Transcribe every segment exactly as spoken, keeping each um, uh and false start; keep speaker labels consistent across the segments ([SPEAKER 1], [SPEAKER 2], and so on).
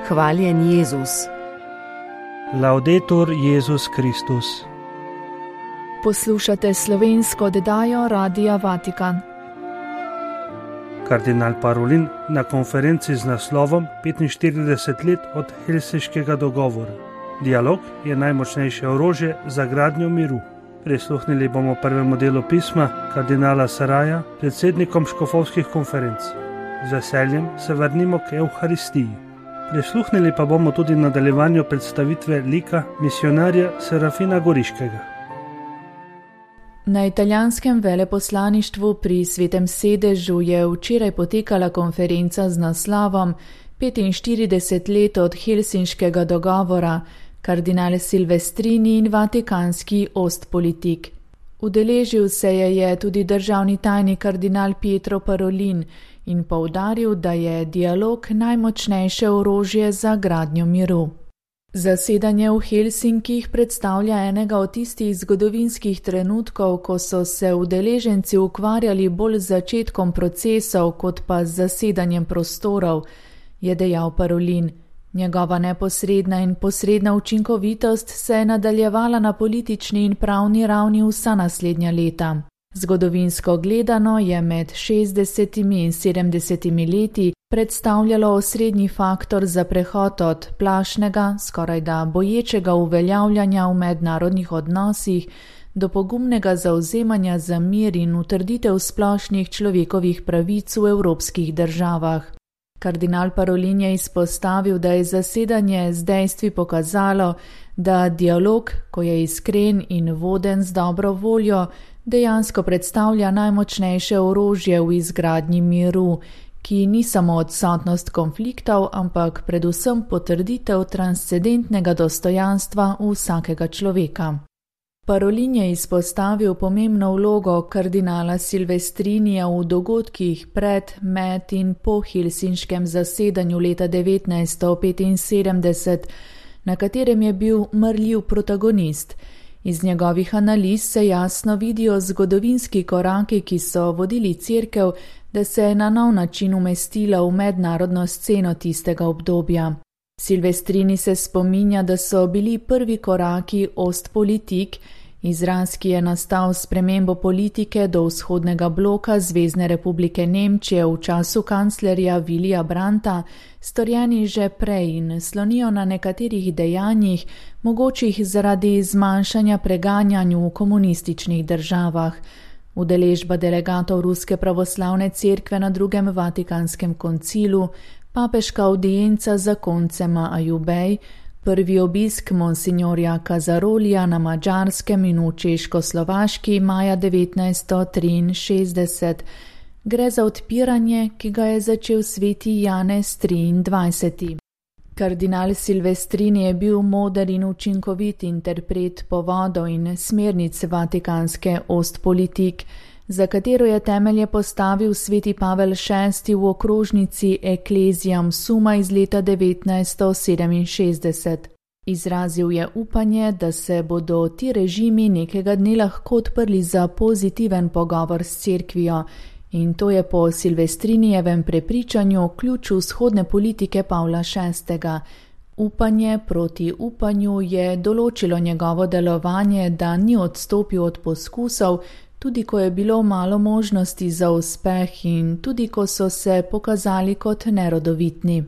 [SPEAKER 1] Hvaljen Jezus.
[SPEAKER 2] Laudetur Jezus Kristus.
[SPEAKER 3] Poslušate slovensko oddajo Radia Vatikan.
[SPEAKER 2] Kardinal Parolin na konferenci z naslovom petinštirideset let od Helsinškega dogovora. Dialog je najmočnejše orožje za gradnjo miru. Prisluhnili bomo prvemu delu pisma kardinala Saraja, predsednikom škofovskih konferenc. Z veseljem se vrnimo k Evharistiji. Prisluhnili pa bomo tudi nadaljevanju predstavitve lika misionarja Serafina Goriškega.
[SPEAKER 3] Na italijanskem veleposlaništvu pri Svetem sedežu je včeraj potekala konferenca z naslovom petinštirideset let od Helsinškega dogovora, kardinal Silvestrini in vatikanski ostpolitik. Udeležil se je, je tudi državni tajnik kardinal Pietro Parolin in poudaril, da je dialog najmočnejše orožje za gradnjo miru. Zasedanje v Helsinkih predstavlja enega od tistih zgodovinskih trenutkov, ko so se udeleženci ukvarjali bolj z začetkom procesov kot pa z zasedanjem prostorov, je dejal Parolin. Njegova neposredna in posredna učinkovitost se je nadaljevala na politični in pravni ravni vsa naslednja leta. Zgodovinsko gledano je med šestdesetimi in sedemdesetimi leti predstavljalo osrednji faktor za prehod od plašnega, skorajda boječega uveljavljanja v mednarodnih odnosih do pogumnega zauzemanja za mir in utrditev splošnih človekovih pravic v evropskih državah. Kardinal Parolin je izpostavil, da je zasedanje z dejstvi pokazalo, da dialog, ko je iskren in voden z dobro voljo, dejansko predstavlja najmočnejše orožje v izgradnji miru, ki ni samo odsotnost konfliktov, ampak predvsem potrditev transcendentnega dostojanstva vsakega človeka. Parolin je izpostavil pomembno vlogo kardinala Silvestrinija v dogodkih pred, med in po helsinškem zasedanju leta devetnajststo petinsedemdeset, na katerem je bil mrljiv protagonist. Iz njegovih analiz se jasno vidijo zgodovinski koraki, ki so vodili cerkev, da se je na nov način umestila v mednarodno sceno tistega obdobja. Silvestrini se spominja, da so bili prvi koraki ostpolitik, izraz, ki je nastal s spremembo politike do vzhodnega bloka Zvezne republike Nemčije v času kanclerja Willija Brandta, storjeni že prej in slonijo na nekaterih dejanjih, mogočih zaradi zmanjšanja preganjanj v komunističnih državah. Udeležba delegatov Ruske pravoslavne cerkve na drugem Vatikanskem koncilu, papeška audienca za koncema Ajubej, prvi obisk monsignorja Casarolija na Madžarskem in v Češko-Slovaški maja devetnajststo triinšestdeset. Gre za odpiranje, ki ga je začel sveti Janez triindvajseti. Kardinal Silvestrini je bil moder in učinkovit interpret povodov in smernic vatikanske ostpolitik, za katero je temelje postavil sveti Pavel šesti v okrožnici Ecclesiam Summa iz leta devetnajststo sedeminšestdeset. Izrazil je upanje, da se bodo ti režimi nekega dne lahko odprli za pozitiven pogovor s cerkvijo, in to je po Silvestrinijevem prepričanju ključ vzhodne politike Pavla šestega. Upanje proti upanju je določilo njegovo delovanje, da ni odstopil od poskusov, tudi ko je bilo malo možnosti za uspeh in tudi ko so se pokazali kot nerodovitni.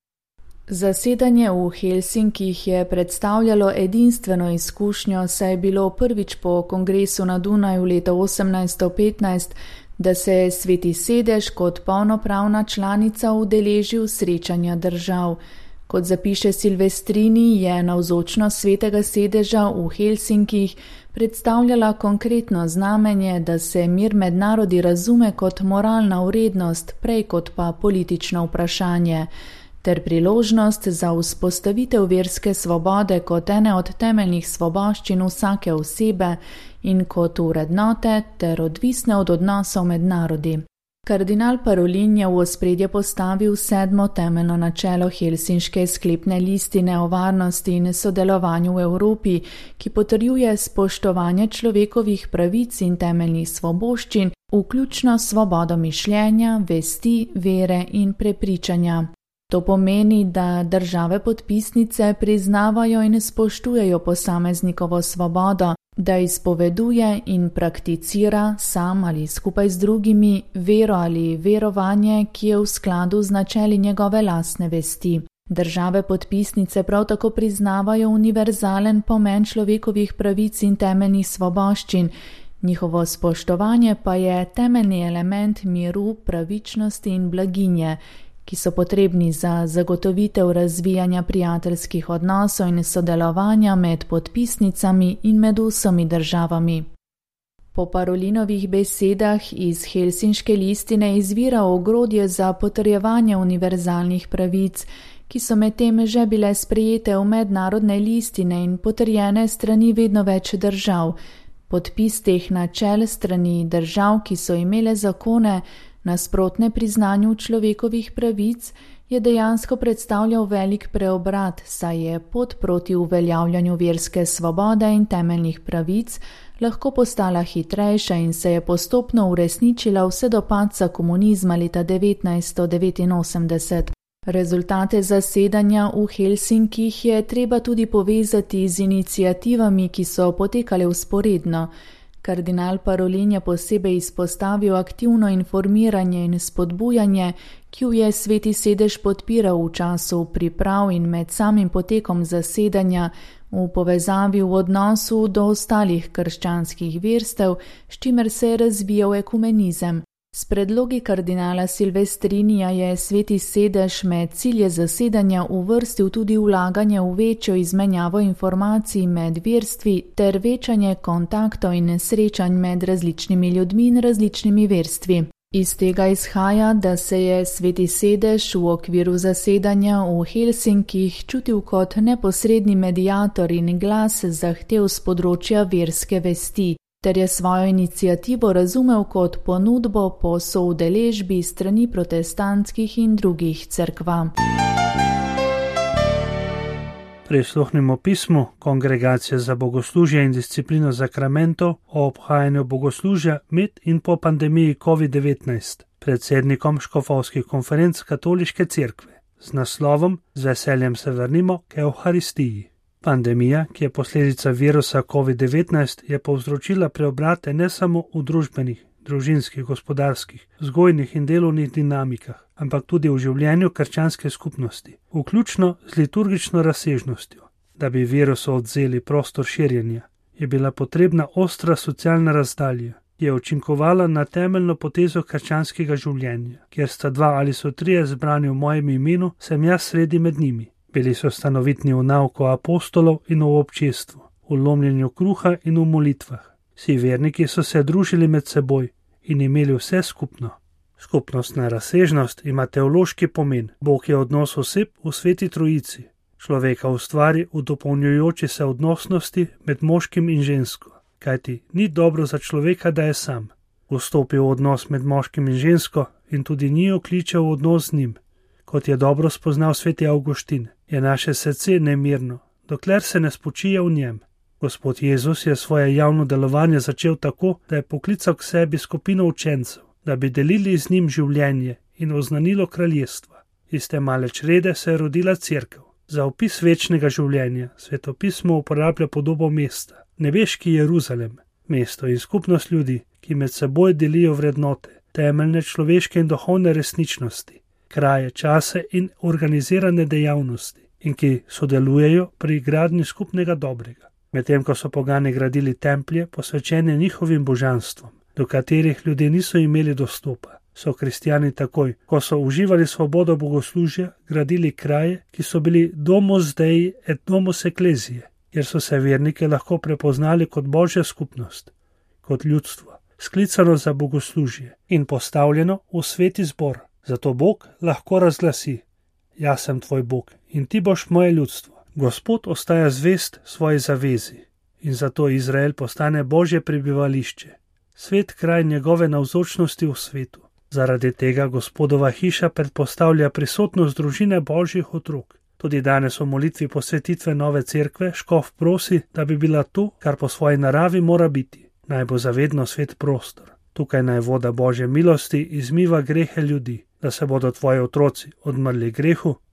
[SPEAKER 3] Zasedanje v Helsinkih je predstavljalo edinstveno izkušnjo, saj je bilo prvič po kongresu na Dunaju leta osemnajststo petnajst, da se je Sveti sedež kot polnopravna članica udeležil srečanja držav. Kot zapiše Silvestrini, je navzočnost Svetega sedeža v Helsinkih predstavljala konkretno znamenje, da se mir med narodi razume kot moralna vrednost, prej kot pa politično vprašanje, ter priložnost za vzpostavitev verske svobode kot ene od temeljnih svoboščin vsake osebe in kot vrednote ter odvisne od odnosov med narodi. Kardinal Parolin je v ospredje postavil sedmo temeljno načelo Helsinške sklepne listine o varnosti in sodelovanju v Evropi, ki potrjuje spoštovanje človekovih pravic in temeljnih svoboščin, vključno svobodo mišljenja, vesti, vere in prepričanja. To pomeni, da države podpisnice priznavajo in spoštujejo posameznikovo svobodo, da izpoveduje in prakticira sam ali skupaj z drugimi vero ali verovanje, ki je v skladu z načeli njegove lastne vesti. Države podpisnice prav tako priznavajo univerzalen pomen človekovih pravic in temeljnih svoboščin, njihovo spoštovanje pa je temeljni element miru, pravičnosti in blaginje, ki so potrebni za zagotovitev razvijanja prijateljskih odnosov in sodelovanja med podpisnicami in med vsemi državami. Po Parolinovih besedah iz Helsinške listine izvira ogrodje za potrjevanje univerzalnih pravic, ki so medtem že bile sprejete v mednarodne listine in potrjene strani vedno več držav. Podpis teh načel strani držav, ki so imele zakone, nasprotne priznanju človekovih pravic, je dejansko predstavljal velik preobrat, saj je pot proti uveljavljanju verske svobode in temeljnih pravic lahko postala hitrejša in se je postopno uresničila vse do padca komunizma leta devetnajststo devetinosemdeset. Rezultate zasedanja v Helsinkih je treba tudi povezati z iniciativami, ki so potekale vzporedno. Kardinal Parolin je posebej izpostavil aktivno informiranje in spodbujanje, ki jo je Sveti sedež podpiral v času priprav in med samim potekom zasedanja v povezavi v odnosu do ostalih krščanskih verstev, s čimer se je razvijal ekumenizem. S predlogi kardinala Silvestrinija je Sveti sedež med cilje zasedanja uvrstil tudi vlaganje v večjo izmenjavo informacij med verstvi ter večanje kontaktov in srečanj med različnimi ljudmi in različnimi verstvi. Iz tega izhaja, da se je Sveti sedež v okviru zasedanja v Helsinkih čutil kot neposredni mediator in glas zahtev z področja verske vesti, ter je svojo iniciativo razumel kot ponudbo po soudeležbi strani protestantskih in drugih cerkva.
[SPEAKER 2] Prisluhnimo pismu Kongregacije za bogoslužje in disciplino zakramentov o obhajanju bogoslužja med in po pandemiji covid devetnajst predsednikom škofovskih konferenc Katoliške cerkve z naslovom Z veseljem se vrnimo k Evharistiji. Pandemija, ki je posledica virusa covid devetnajst, je povzročila preobrate ne samo v družbenih, družinskih, gospodarskih, vzgojnih in delovnih dinamikah, ampak tudi v življenju krščanske skupnosti, vključno z liturgično razsežnostjo. Da bi virusu odvzeli prostor širjenja, je bila potrebna ostra socialna razdalja, ki je učinkovala na temeljno potezo krščanskega življenja, kjer sta dva ali so trije zbrani v mojem imenu, sem jaz sredi med njimi. Bili so stanovitni v nauku apostolov in v občestvu, v lomljenju kruha in v molitvah. Vsi verniki so se družili med seboj in imeli vse skupno. Skupnostna razsežnost ima teološki pomen. Bog je odnos oseb v Sveti Trojici. Človeka ustvari v dopolnjujoči se odnosnosti med moškim in žensko, kajti ni dobro za človeka, da je sam. Vstopi v odnos med moškim in žensko in tudi njiju kliče v odnos z njim. Kot je dobro spoznal sveti Avguštin, je naše srce nemirno, dokler se ne spočije v njem. Gospod Jezus je svoje javno delovanje začel tako, da je poklical k sebi skupino učencev, da bi delili z njim življenje in oznanilo kraljestva. Iz te male črede se je rodila cerkev. Za opis večnega življenja svetopismo uporablja podobo mesta, nebeški Jeruzalem, mesto in skupnost ljudi, ki med seboj delijo vrednote, temeljne človeške in duhovne resničnosti, kraje, čase in organizirane dejavnosti in ki sodelujejo pri gradnji skupnega dobrega. Medtem ko so pogani gradili templje, posvečene njihovim božanstvom, do katerih ljudje niso imeli dostopa, so kristjani takoj, ko so uživali svobodo bogoslužja, gradili kraje, ki so bili domus Dei et domus Ecclesiae, kjer so se vernike lahko prepoznali kot božja skupnost, kot ljudstvo, sklicano za bogoslužje in postavljeno v sveti zbor. Zato Bog lahko razglasi: jaz sem tvoj Bog in ti boš moje ljudstvo. Gospod ostaja zvest svoji zavezi in zato Izrael postane božje prebivališče, svet kraj njegove navzočnosti v svetu. Zaradi tega Gospodova hiša predpostavlja prisotnost družine božjih otrok. Tudi danes v molitvi posvetitve nove cerkve škof prosi, da bi bila to, kar po svoji naravi mora biti. Naj bo zavedno svet prostor. Tukaj naj voda božje milosti izmiva grehe ljudi, da se bodo tvoji otroci odmrli grehu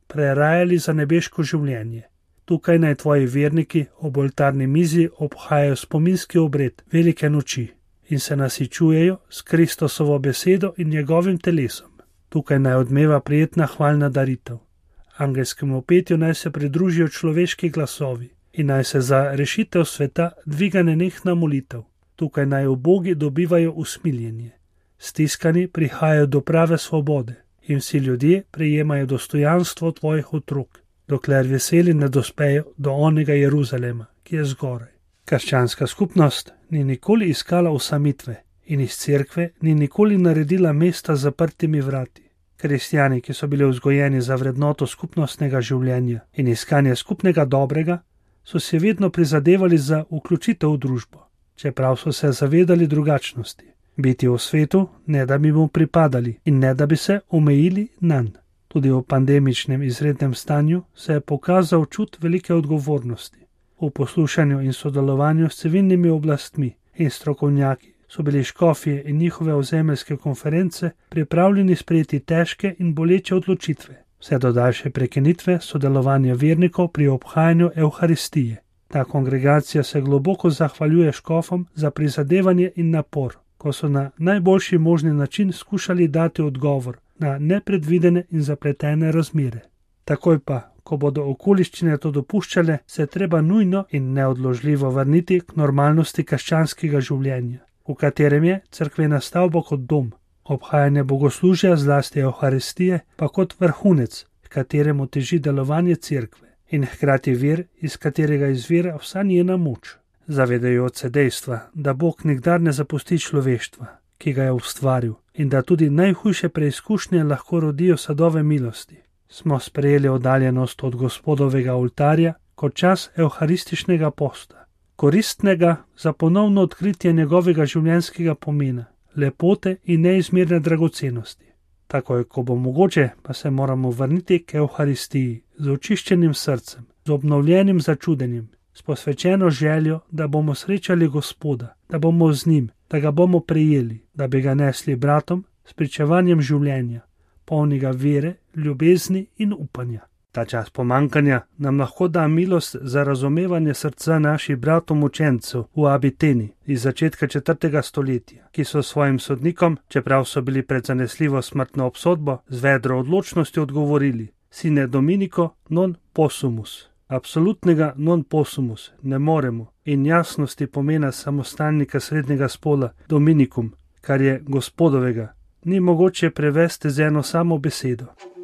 [SPEAKER 2] prerajali za nebeško življenje. Tukaj naj tvoji verniki ob oltarni mizi obhajajo spominski obred velike noči in se nasičujejo s Kristosovo besedo in njegovim telesom. Tukaj naj odmeva prijetna hvalna daritev. Angelskemu petju naj se pridružijo človeški glasovi in naj se za rešitev sveta dviga nenehna molitev. Tukaj naj ubogi dobivajo usmiljenje. Stiskani prihajajo do prave svobode in vsi ljudje prejemajo dostojanstvo tvojih otrok, dokler veseli ne dospejo do onega Jeruzalema, ki je zgoraj. Krščanska skupnost ni nikoli iskala osamitve in iz cerkve ni nikoli naredila mesta z zaprtimi vrati. Kristjani, ki so bili vzgojeni za vrednoto skupnostnega življenja in iskanje skupnega dobrega, so se vedno prizadevali za vključitev v družbo, čeprav so se zavedali drugačnosti. Biti v svetu, ne da bi mu pripadali in ne da bi se omejili nanj. Tudi v pandemičnem izrednem stanju se je pokazal čut velike odgovornosti. V poslušanju in sodelovanju s civilnimi oblastmi in strokovnjaki so bili škofje in njihove ozemeljske konference pripravljeni sprejeti težke in boleče odločitve, vse do daljše prekinitve sodelovanja vernikov pri obhajanju Evharistije. Ta kongregacija se globoko zahvaljuje škofom za prizadevanje in napor, ko so na najboljši možni način skušali dati odgovor na nepredvidene in zapletene razmere. Takoj pa, ko bodo okoliščine to dopuščale, se je treba nujno in neodložljivo vrniti k normalnosti krščanskega življenja, v katerem je cerkvena stavba kot dom, obhajanje bogoslužja zlasti Evharistije pa kot vrhunec, k kateremu teži delovanje cerkve in hkrati vir, iz katerega izvira vsa njena moč. Zavedajoč se dejstva, da Bog nikdar ne zapusti človeštva, ki ga je ustvaril, in da tudi najhujše preizkušnje lahko rodijo sadove milosti, smo sprejeli oddaljenost od Gospodovega oltarja kot čas evharističnega posta, koristnega za ponovno odkritje njegovega življenjskega pomena, lepote in neizmerne dragocenosti. Takoj, ko bo mogoče, pa se moramo vrniti k Evharistiji z očiščenim srcem, z obnovljenim začudenjem, s posvečeno željo, da bomo srečali Gospoda, da bomo z njim, da ga bomo prejeli, da bi ga nesli bratom s pričevanjem življenja, polnega vere, ljubezni in upanja. Ta čas pomankanja nam lahko da milost za razumevanje srca naših bratom učencev v Abiteni iz začetka četrtega stoletja, ki so svojim sodnikom, čeprav so bili pred zanesljivo smrtno obsodbo, z vedro odločnostjo odgovorili: Sine Dominico non possumus. Absolutnega non possumus ne moremo in jasnosti pomena samostalnika srednjega spola Dominikum, kar je Gospodovega, ni mogoče prevesti z eno samo besedo.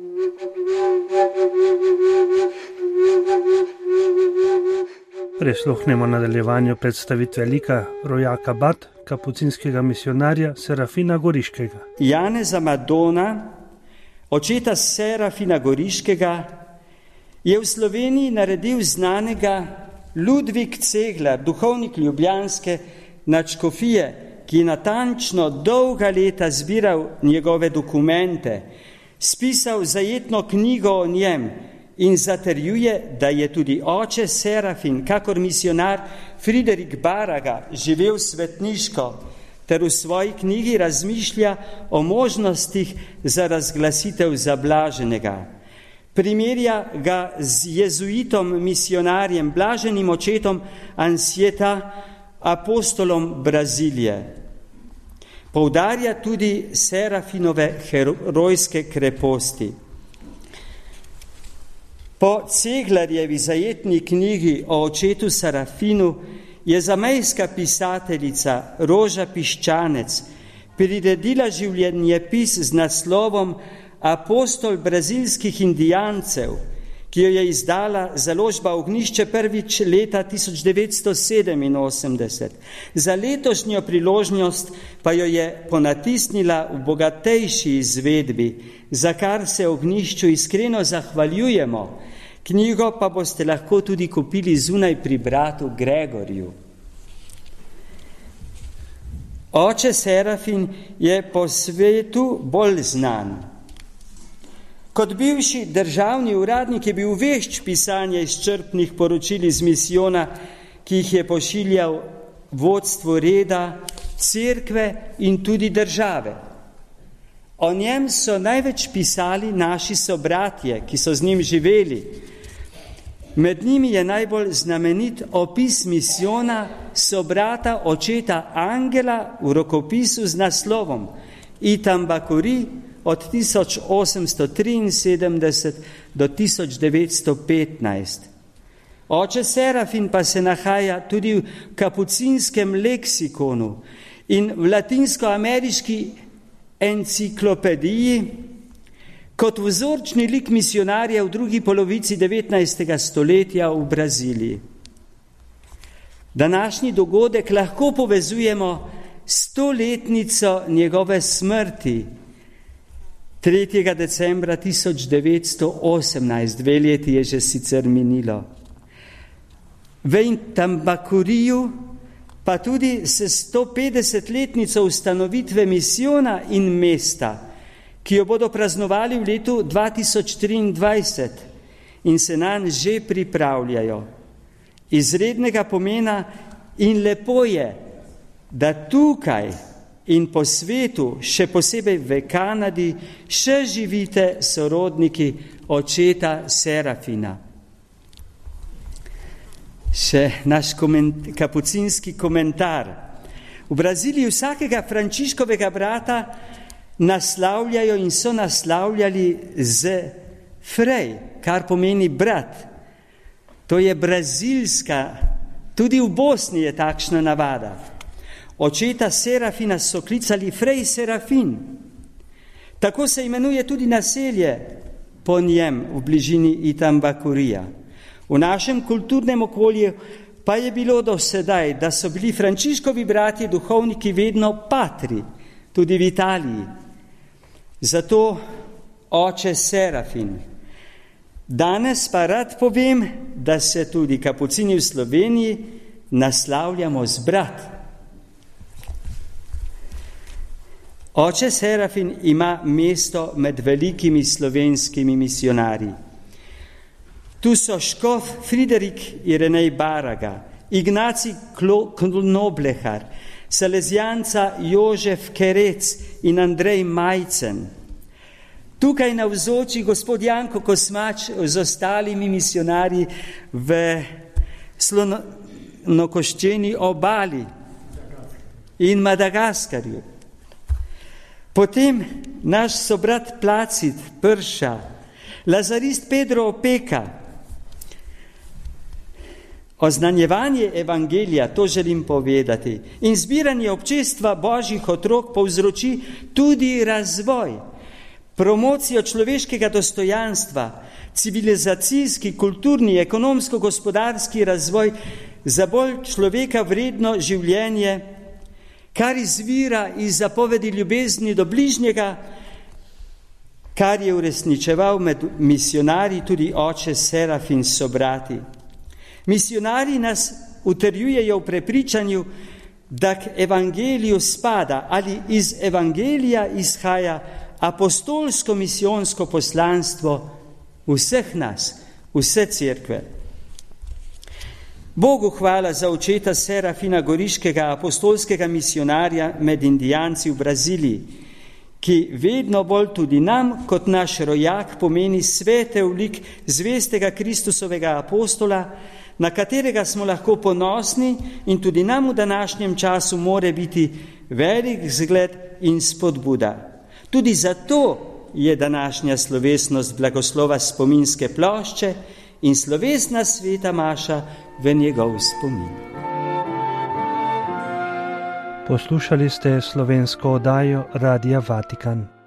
[SPEAKER 2] Prisluhnemo nadaljevanju predstavitve lika rojaka Bat, kapucinskega misionarja Serafina Goriškega.
[SPEAKER 1] Janeza Madona, očeta Serafina Goriškega, je v Sloveniji naredil znanega Ludvik Ceglar, duhovnik ljubljanske nadškofije, ki je natančno dolga leta zbiral njegove dokumente, spisal zajetno knjigo o njem in zatrjuje, da je tudi oče Serafin, kakor misionar Friderik Baraga, živel svetniško, ter v svoji knjigi razmišlja o možnostih za razglasitev zablaženega. Primerja ga z jezuitom misionarjem, blaženim očetom Ansieta, apostolom Brazilije. Poudarja tudi Serafinove herojske kreposti. Po Ceglarjevi zajetni knjigi o očetu Serafinu je zamejska pisateljica Roža Piščanec priredila življenjepis z naslovom Apostol brazilskih indijancev, ki jo je izdala založba Ognjišče prvič leta tisoč devetsto sedeminosemdeset. Za letošnjo priložnost pa jo je ponatisnila v bogatejši izvedbi, za kar se Ognjišču iskreno zahvaljujemo. Knjigo pa boste lahko tudi kupili zunaj pri bratu Gregorju. Oče Serafin je po svetu bolj znan. Kot bivši državni uradnik je bil vešč pisanja izčrpnih poročil iz misijona, ki jih je pošiljal vodstvo reda, cerkve in tudi države. O njem so največ pisali naši sobratje, ki so z njim živeli. Med njimi je najbolj znamenit opis misijona sobrata očeta Angela v rokopisu z naslovom Itambakuri od tisoč osemsto triinsedemdeset do tisoč devetsto petnajst. Oče Serafin pa se nahaja tudi v kapucinskem leksikonu in v latinskoameriški enciklopediji kot vzorčni lik misionarja v drugi polovici devetnajstega stoletja v Braziliji. Današnji dogodek lahko povezujemo s stoletnico njegove smrti, tretjega decembra tisoč devetsto osemnajst, dve leti je že sicer minilo. V Itambakuriju pa tudi s stopetdesetletnico ustanovitve misijona in mesta, ki jo bodo praznovali v letu dva tisoč triindvajset in se nanj že pripravljajo. Izrednega pomena in lepo je, da tukaj in po svetu, še posebej v Kanadi, še živite sorodniki očeta Serafina. Še naš koment, kapucinski komentar. V Braziliji vsakega Frančiškovega brata naslavljajo in so naslavljali z Frej, kar pomeni brat. To je brazilska, tudi v Bosni je takšna navada. Očeta Serafina so klicali Frej Serafin. Tako se imenuje tudi naselje po njem v bližini Itambakurija. V našem kulturnem okolju pa je bilo do sedaj, da so bili Frančiškovi bratje duhovniki vedno patri, tudi v Italiji. Zato oče Serafin. Danes pa rad povem, da se tudi kapucini v Sloveniji naslavljamo z brat. Oče Serafin ima mesto med velikimi slovenskimi misionarji. Tu so škof Friderik Irenej Baraga, Ignacij Knoblehar, Salezjanca Jožef Kerec in Andrej Majcen. Tukaj navzoči gospod Janko Kosmač z ostalimi misionarji v slonokoščeni obali in Madagaskarju. Potem naš sobrat Placid Prša, lazarist Pedro Opeka. Oznanjevanje evangelija, to želim povedati, in zbiranje občestva božjih otrok povzroči tudi razvoj, promocijo človeškega dostojanstva, civilizacijski, kulturni, ekonomsko-gospodarski razvoj za bolj človeka vredno življenje, kar izvira iz zapovedi ljubezni do bližnjega, kar je uresničeval med misionarji tudi oče Serafin s sobrati. Misionarji nas utrjujejo v prepričanju, da k evangeliju spada ali iz evangelija izhaja apostolsko-misijonsko poslanstvo vseh nas, vse cerkve. Bogu hvala za očeta Serafina Goriškega, apostolskega misionarja med Indijanci v Braziliji, ki vedno bolj tudi nam, kot naš rojak, pomeni svetel lik zvestega Kristusovega apostola, na katerega smo lahko ponosni in tudi nam v današnjem času more biti velik zgled in spodbuda. Tudi zato je današnja slovesnost blagoslova spominske plošče in slovesna sveta maša v njegov spomin.
[SPEAKER 2] Poslušali ste slovensko oddajo Radia Vatikan.